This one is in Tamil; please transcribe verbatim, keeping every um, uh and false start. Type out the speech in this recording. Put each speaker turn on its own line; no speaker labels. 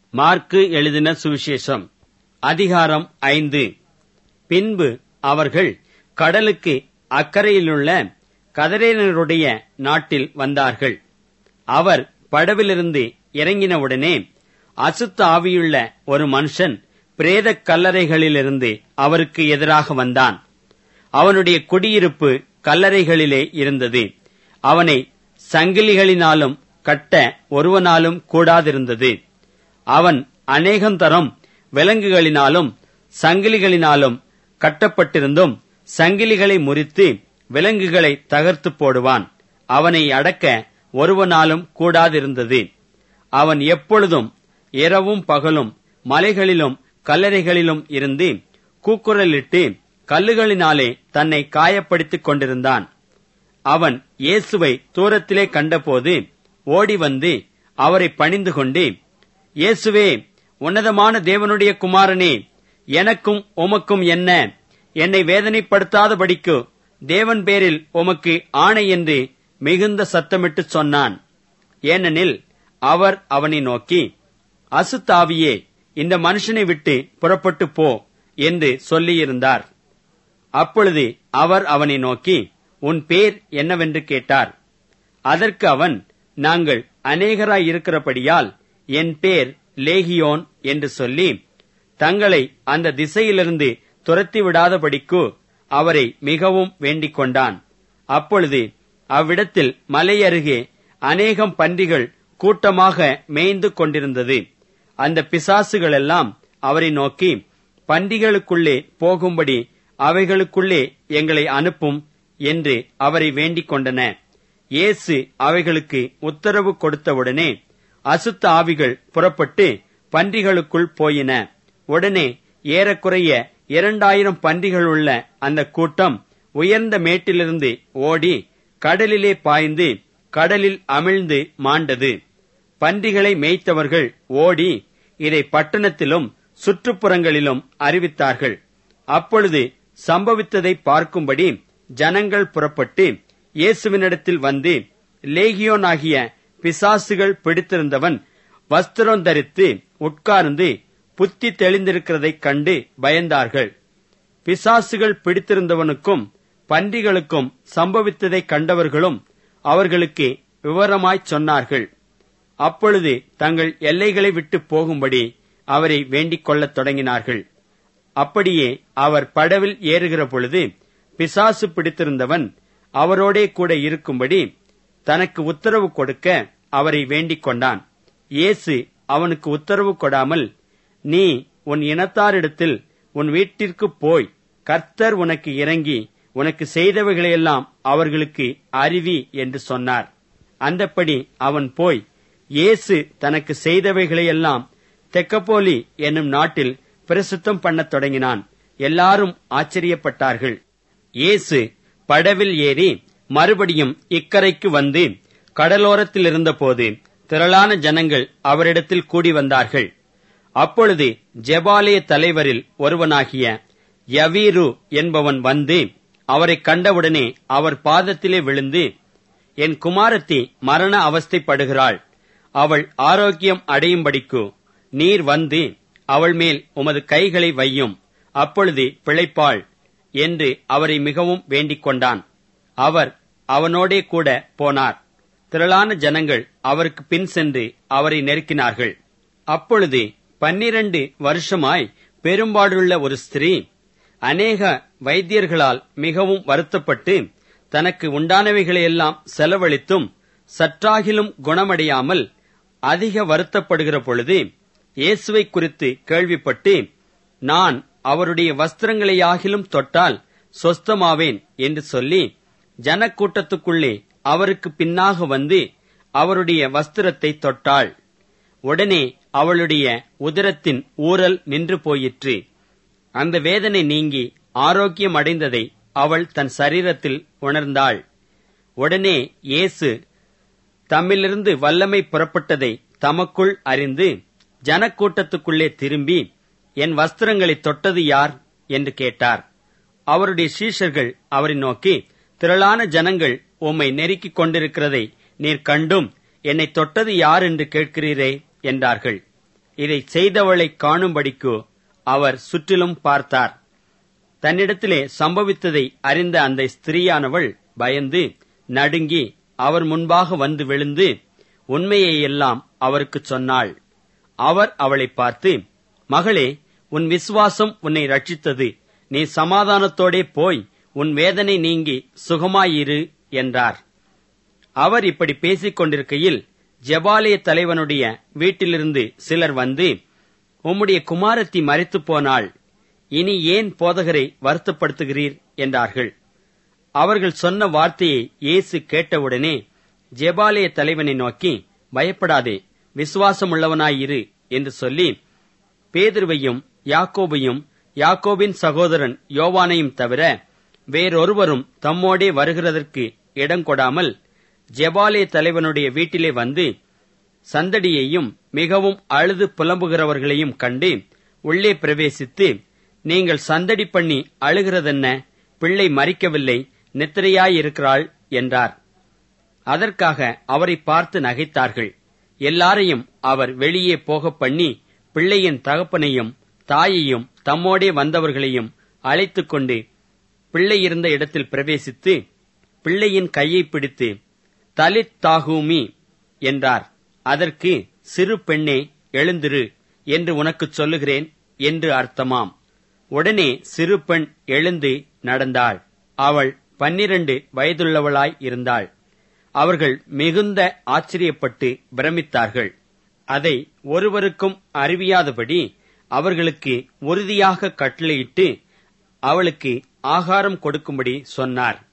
மார்க்கு எழுதின சுவிசேஷம் அதிகாரம் ஐந்து. பின்பு அவர்கள் கடலுக்கு அக்கறையிலுள்ள கதரேனருடைய நாட்டில் வந்தார்கள். அவர் படவிலிருந்து இறங்கினவுடனே அசுத்த ஆவியுள்ள ஒரு மனுஷன் பிரேத கல்லறைகளிலிருந்து அவருக்கு எதிராக வந்தான். அவனுடைய குடியிருப்பு கல்லறைகளிலே இருந்தது. அவனை சங்கிலிகளினாலும் கட்ட ஒருவனாலும் கூடாதிருந்தது. அவன் அநேகந்தரம் விலங்குகளினாலும் சங்கிலிகளினாலும் கட்டப்பட்டிருந்தும் சங்கிலிகளை முறித்து விலங்குகளை தகர்த்து போடுவான். அவனை அடக்க ஒருவனாலும் கூடாதிருந்தது. அவன் எப்பொழுதும் இரவும் பகலும் மலைகளிலும் கல்லறைகளிலும் இருந்து கூக்குரலிட்டு கல்லுகளினாலே தன்னை காயப்படுத்திக் கொண்டிருந்தான். அவன் இயேசுவை தூரத்திலே கண்டபோது ஓடி வந்து அவரை பணிந்து கொண்டு, இயேசுவே, உன்னதமான தேவனுடைய குமாரனே, எனக்கும் உமக்கும் என்ன? என்னை வேதனைப்படுத்தாதபடிக்கு தேவன் பேரில் உமக்கு ஆணை என்று மிகுந்த சத்தமிட்டு சொன்னான். ஏனெனில் அவர் அவனை நோக்கி, அசுத்தாவியே, இந்த மனுஷனை விட்டு புறப்பட்டு போ என்று சொல்லியிருந்தார். அப்பொழுது அவர் அவனை நோக்கி, உன் பேர் என்னவென்று கேட்டார். அதற்கு அவன், நாங்கள் அநேகராயிருக்கிறபடியால் என் பேர் லேகியோன் என்று சொல்லி, தங்களை அந்த திசையிலிருந்து துரத்தி விடாதபடிக்கு அவரை மிகவும் வேண்டிக் கொண்டான். அப்பொழுது அவ்விடத்தில் மலையருகே அநேகம் பன்றிகள் கூட்டமாக மேய்ந்து கொண்டிருந்தது. அந்த பிசாசுகளெல்லாம் அவரை நோக்கி, பன்றிகளுக்குள்ளே போகும்படி அவைகளுக்குள்ளே எங்களை அனுப்பும் என்று அவரை வேண்டிக் கொண்டன. இயேசு அவைகளுக்கு உத்தரவு கொடுத்தவுடனே அசுத்த ஆவிகள் புறப்பட்டு பன்றிகளுக்குள் போயின. உடனே ஏறக்குறைய இரண்டாயிரம் பன்றிகளுள்ள அந்த கூட்டம் உயர்ந்த மேட்டிலிருந்து ஓடி கடலிலே பாய்ந்து கடலில் அமிழ்ந்து மாண்டது. பன்றிகளை மேய்த்தவர்கள் ஓடி இதை பட்டணத்திலும் சுற்றுப்புறங்களிலும் அறிவித்தார்கள். அப்பொழுது சம்பவித்ததை பார்க்கும்படி ஜனங்கள் புறப்பட்டு இயேசுவினிடத்தில் வந்து, லேகியோனாகிய பிசாசுகள் பிடித்திருந்தவன் வஸ்திரம் தரித்து உட்கார்ந்து புத்தி தெளிந்திருக்கிறதைக் கண்டு பயந்தார்கள். பிசாசுகள் பிடித்திருந்தவனுக்கும் பன்றிகளுக்கும் சம்பவித்ததைக் கண்டவர்களும் அவர்களுக்கு விவரமாய்ச் சொன்னார்கள். அப்பொழுது தங்கள் எல்லைகளை விட்டு போகும்படி அவரை வேண்டிக் கொள்ளத் தொடங்கினார்கள். அப்படியே அவர் படவில் ஏறுகிற பொழுது பிசாசு பிடித்திருந்தவன் அவரோடே கூட இருக்கும்படி தனக்கு உத்தரவு கொடுக்க அவரை வேண்டிக் கொண்டான். இயேசு அவனுக்கு உத்தரவு கொடாமல், நீ உன் இனத்தாரிடத்தில் உன் வீட்டிற்கு போய் கர்த்தர் உனக்கு இறங்கி உனக்கு செய்தவைகளையெல்லாம் அவர்களுக்கு அறிவி என்று சொன்னார். அந்தப்படி அவன் போய் இயேசு தனக்கு செய்தவைகளையெல்லாம் தெக்கப்போலி என்னும் நாட்டில் பிரசித்தம் பண்ணத் தொடங்கினான். எல்லாரும் ஆச்சரியப்பட்டார்கள். இயேசு படவில் ஏறி மறுபடியும் இக்கரைக்கு வந்து கடலோரத்தில் இருந்தபோது திரளான ஜனங்கள் அவரிடத்தில் கூடி வந்தார்கள். அப்பொழுது ஜெபாலய தலைவரில் ஒருவனாகிய யவீரு என்பவன் வந்து அவரை கண்டவுடனே அவர் பாதத்திலே விழுந்து, என் குமாரத்தி மரண அவஸ்தைப்படுகிறாள். அவள் ஆரோக்கியம் அடையும்படிக்கு நீர் வந்து அவள் மேல் உமது கைகளை வையும், அப்பொழுது பிழைப்பாள் என்று அவரை மிகவும் வேண்டிக் கொண்டான். அவர் அவனோடே கூட போனார். திரளான ஜனங்கள் அவருக்கு பின் சென்று அவரை நெருக்கினார்கள். அப்பொழுது பன்னிரண்டு வருஷமாய் பெரும்பாடுள்ள ஒரு ஸ்திரீ அநேக வைத்தியர்களால் மிகவும் வருத்தப்பட்டு தனக்கு உண்டானவைகளையெல்லாம் செலவழித்தும் சற்றாகிலும் குணமடையாமல் அதிக வருத்தப்படுகிற பொழுது இயேசுவை குறித்து கேள்விப்பட்டு, நான் அவருடைய வஸ்திரங்களையாகிலும் தொட்டால் சொஸ்தமாவேன் என்று சொல்லி ஜனக்கூட்டத்துக்குள்ளே அவருக்கு பின்னாக வந்து அவருடைய வஸ்திரத்தை தொட்டாள். உடனே அவளுடைய உதரத்தின் ஊறல் நின்று போயிற்று. அந்த வேதனை நீங்கி ஆரோக்கியம் அடைந்ததை அவள் தன் சரீரத்தில் உணர்ந்தாள். உடனே இயேசு தம்மிலிருந்து வல்லமை புறப்பட்டதை தமக்குள் அறிந்து ஜனக்கூட்டத்துக்குள்ளே திரும்பி, என் வஸ்திரங்களை தொட்டது யார் என்று கேட்டார். அவருடைய சீஷர்கள் அவரை நோக்கி, திரளான ஜனங்கள் உம்மை நெருக்கிக் கொண்டிருக்கிறதை நீர் கண்டும் என்னை தொட்டது யார் என்று கேட்கிறீரே என்றார்கள். இதை செய்தவளை காணும்படிக்கு அவர் சுற்றிலும் பார்த்தார். தன்னிடத்திலே சம்பவித்ததை அறிந்த அந்த ஸ்திரீயானவள் பயந்து நடுங்கி அவர் முன்பாக வந்து விழுந்து உண்மையையெல்லாம் அவருக்குச் சொன்னாள். அவர் அவளை பார்த்து, மகளே, உன் விசுவாசம் உன்னை ரட்சித்தது. நீ சமாதானத்தோடே போய் உன் வேதனை நீங்கி சுகமாயிரு என்றார். அவர் இப்படி பேசிக் கொண்டிருக்கையில் ஜெபாலய தலைவனுடைய வீட்டிலிருந்து சிலர் வந்து, உம்முடைய குமாரத்தி மரித்துப் போனாள், இனி ஏன் போதகரை வருத்தப்படுத்துகிறீர் என்றார்கள். அவர்கள் சொன்ன வார்த்தையை இயேசு கேட்டவுடனே ஜெபாலய தலைவனை நோக்கி, பயப்படாதே, விசுவாசமுள்ளவனாயிரு என்று சொல்லி பேதுருவையும் யாக்கோபையும் யாக்கோபின் சகோதரன் யோவானையும் தவிர வேறொருவரும் தம்மோடே வருகிறதற்கு இடங்கொடாமல் ஜெபாலய தலைவனுடைய வீட்டிலே வந்து சந்தடியையும் மிகவும் அழுது புலம்புகிறவர்களையும் கண்டு உள்ளே பிரவேசித்து, நீங்கள் சந்தடி பண்ணி அழுகிறதென்ன? பிள்ளை மரிக்கவில்லை, நித்திரையாயிருக்கிறாள் என்றார். அதற்காக அவரை பார்த்து நகைத்தார்கள். எல்லாரையும் அவர் வெளியே போகப் பண்ணி பிள்ளையின் தகப்பனையும் தாயையும் தம்மோடே வந்தவர்களையும் அழைத்துக் கொண்டு பிள்ளை இருந்த இடத்தில் பிரவேசித்து பிள்ளையின் கையை பிடித்து தலித் தாகூமி என்றார். அதற்கு, சிறு பெண்ணே எழுந்திரு என்று உனக்குச் சொல்லுகிறேன் என்று அர்த்தமாம். உடனே சிறு பெண் எழுந்து நடந்தாள். அவள் பன்னிரண்டு வயதுள்ளவளாய் இருந்தாள். அவர்கள் மிகுந்த ஆச்சரியப்பட்டு பிரமித்தார்கள். அதை ஒருவருக்கும் அறிவியாதபடி அவர்களுக்கு உறுதியாக கட்டளையிட்டு அவளுக்கு ஆகாரம் கொடுக்கும்படி சொன்னார்.